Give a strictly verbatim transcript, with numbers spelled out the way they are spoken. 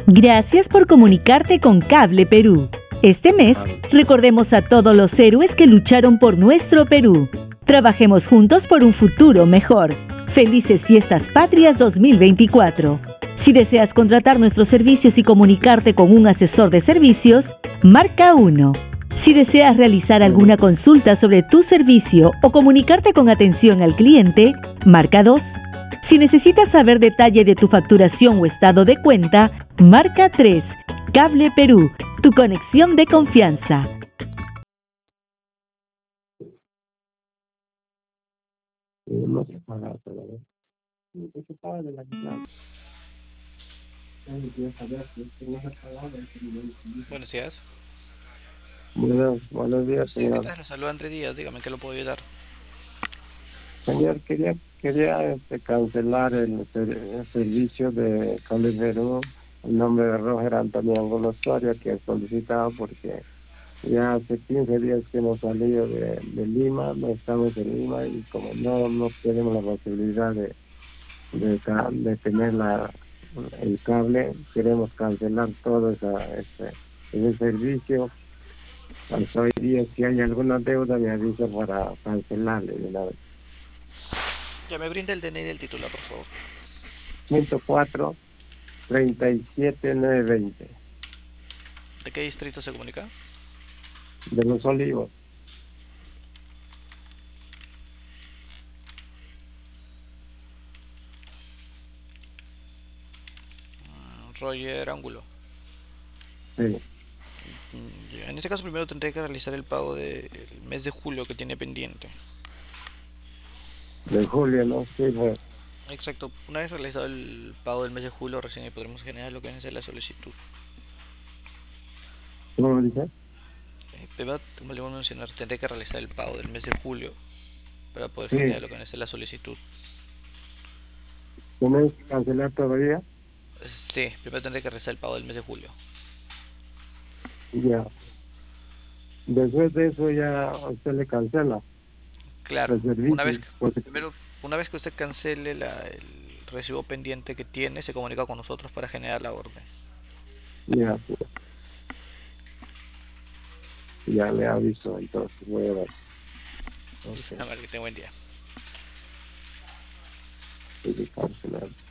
Gracias por comunicarte con Cable Perú. Este mes, recordemos a todos los héroes que lucharon por nuestro Perú. Trabajemos juntos por un futuro mejor. Felices Fiestas Patrias dos mil veinticuatro. Si deseas contratar nuestros servicios y comunicarte con un asesor de servicios, marca uno. Si deseas realizar alguna consulta sobre tu servicio o comunicarte con atención al cliente, marca dos. Si necesitas saber detalle de tu facturación o estado de cuenta, marca tres. Cable Perú, tu conexión de confianza. No se paga todavía. No se paga de la clase. Buenos días. Buenos, buenos días, Sí, ¿qué señor. tal? Le saluda Andrés Díaz. Dígame, ¿qué lo puedo ayudar? Señor, quería, quería este, cancelar el, ser- el servicio de Cable Perú. El nombre de Roger Antonio Angulo Soria, que he solicitado porque ya hace quince días que hemos salido de, de Lima, no estamos en Lima y como no, no tenemos la posibilidad de, de, ca- de tener la, el cable, queremos cancelar todo esa, ese, ese servicio. Hasta hoy día, si hay alguna deuda, me avisa para cancelarle de una vez. Ya me brinda el D N I del titular, por favor. ciento cuatro, treinta y siete, novecientos veinte ¿De qué distrito se comunica? de Los Olivos. Mm, Roger Ángulo. Sí, Mm, ya, En este caso primero tendré que realizar el pago del mes de julio que tiene pendiente. de julio, ¿no? Sí, pues, Exacto. Una vez realizado el pago del mes de julio, recién ahí podremos generar lo que viene a ser la solicitud. ¿cómo me dice? Eh, Primero, como le voy a mencionar, tendré que realizar el pago del mes de julio para poder Sí, generar lo que viene a ser la solicitud. ¿tenemos que cancelar todavía? Sí, primero tendré que realizar el pago del mes de julio. Ya. Después de eso ya usted le cancela Claro, el una vez servicio. que, Porque, primero, una vez que usted cancele la- el recibo pendiente que tiene, se comunica con nosotros para generar la orden. ya, pues, ya le aviso, entonces voy a ver. Listo, Ok, a ver, que tenga buen día. hay que cancelar.